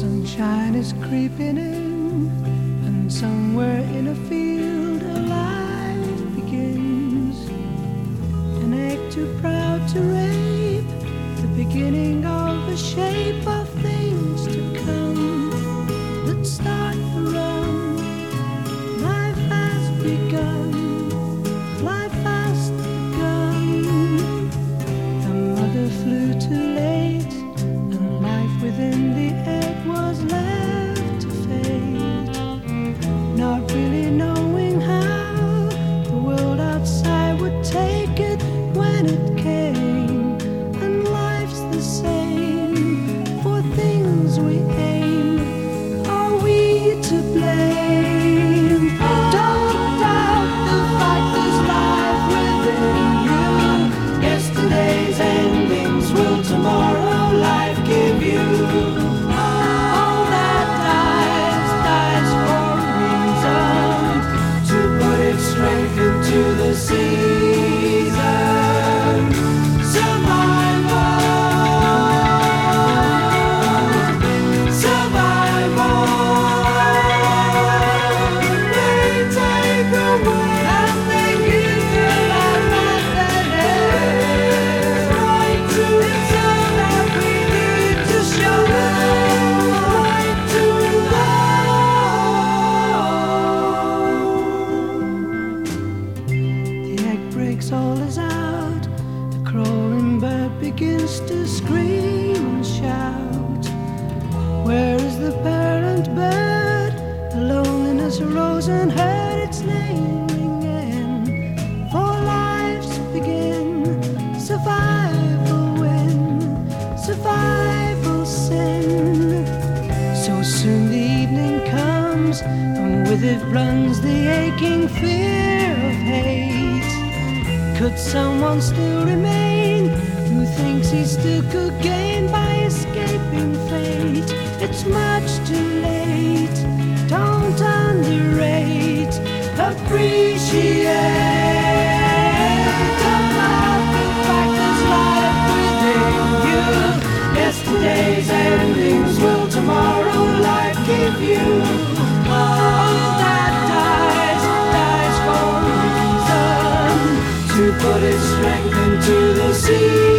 Sunshine is creeping in, and somewhere in a field a life begins. An egg too proud to rape, the beginning of a shape of things to come. Let's start the run. Life has begun. Life has begun. The mother flew too late, and life within the egg was left to fade. Not really knowing how the world outside would take it when it came. And life's the same for things we aim. Are we to blame? Don't doubt the fact there's life within you. Yesterday's endings will tomorrow life give you. All that dies for a reason, to put its strength into the season. Survival, survival. They take away and they give you life and then right to it's all that we need to show. Right to love. The egg breaks, all is out. The crawling bird begins to scream and shout. Where is the parent bird? The loneliness arose and heard its name ringing. For lives begin, survival win, survival sin. So soon the evening comes, and with it runs the aching fear of hate. Could someone still remain who thinks he still could gain by escaping fate? It's much too late. Don't underrate, appreciate. About the fact there's life within you. Yesterday's endings will tomorrow life give you. All that dies for a reason, to put its strength into the sea.